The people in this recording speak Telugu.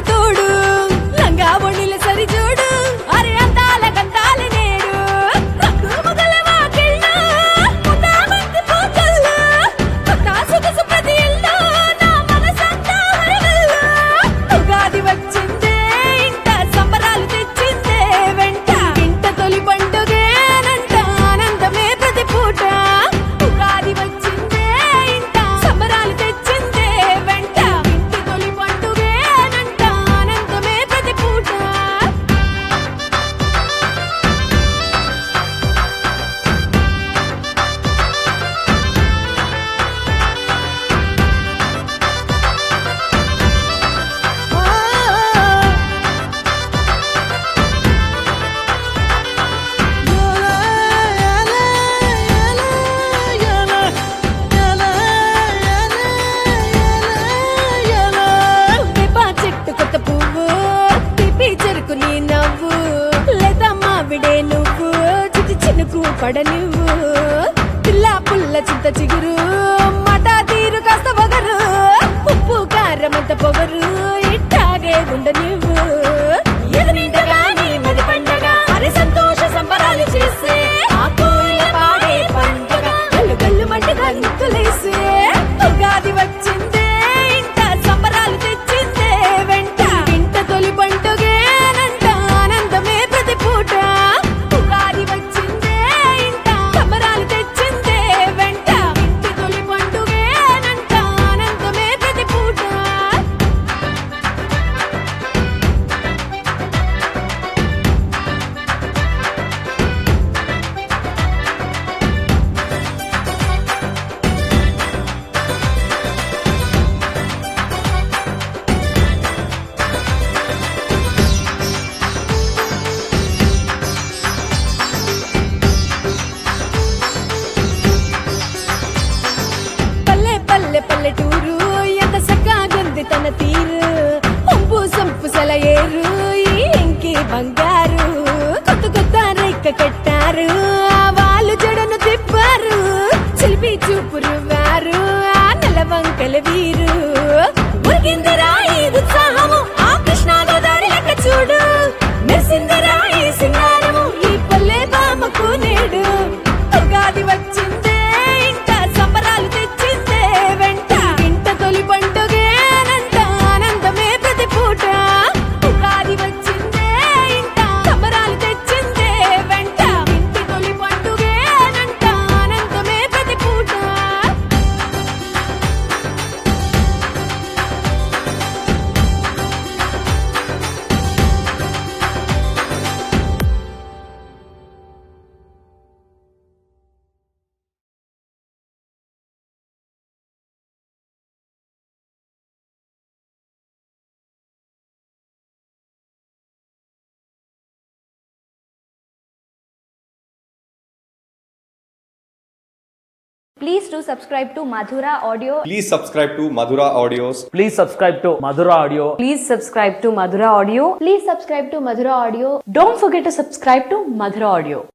తోడు లంగా ఒడిల సరి చూడు అరే అందాల గంధాల నేడు రంగుముగల వాకిళ్ళ ముదామంది పూతల్ల కొత్త సొగసు ప్రతి ఇల్లు నా మనసంతా హరవల్ల ఉగాది వచ్చిందే ఇంట సంబరాలు తెచ్చిందే వెంట ఇంట తొలి పండుగేనంట ఆనందమే ప్రతి పూట ఉగాది వచ్చిందే ఇంట సంబరాలు తెచ్చిందే వెంట ఇంటి తొలి పండుగేనంట ఆనందమే ప్రతి పూట వేప చెట్టు కొత్త పువ్వు పిపి చెరుకు నీ నవ్వు లేదమ్మా విడే నువ్వు చిటి చినుకు పడ నువ్వు పిల్ల పుల్ల చింత చిగురు మాట తీరు కాస్త పొగరు ఉప్పు కారమంత పొగరు ఇట్టాగే ఉండ నువ్వు ఎదురింటగా నీ మది పండగ అరే సంతోష సంబరాలు చేసే ఆ కోయిల పాడే పండగ గల్లు గల్లు మంటగా నిత్తులేసే ఉగాది వచ్చిందే ఇంట సంబరాలు తెచ్చిందే వెంట ఇంట తొలి పండుగేనంట ఆనందమే ప్రతి పూట ఉగాది వచ్చిందే ఇంట సంబరాలు తెచ్చిందే వెంట ఇంటి తొలి పండుగేనంట ఆనందమే ప్రతి పూట పల్లె పల్లె పల్లెటూరు ఎంత సక్కాగుంది తన తీరు పంపు సంపు సెలయేరు ఈ ఇంకి బంగారు కొత్త కొత్త రేఖ కట్టారు ఆ వాళ్ళు జడను తిప్పారు చిలిపి చూపురు వారు ఆ నెలవంకల వీరు ఉరిగిందిరా ఈ ఉత్సాహము ఆ కృష్ణా గోదావరి లెక్క చూడు మెరిసిందిరా ఈ సింగారము ఈ పల్లె బామకు నేడు ఉగాది వచ్చిందే ఇంట సంబరాలు తెచ్చిందే వెంట ఇంట తొలి పండుగేనంట ఆనందమే ప్రతి పూట ఉగాది వచ్చిందే ఇంట సంబరాలు తెచ్చిందే వెంట ఇంటి తొలి పండుగేనంట ఆనందమే ప్రతి పూట Please do subscribe to Madhura Audio. Please subscribe to Madhura Audios. Please subscribe to Madhura Audio. Please subscribe to Madhura Audio. Please subscribe to Madhura Audio. Don't forget to subscribe to Madhura Audio.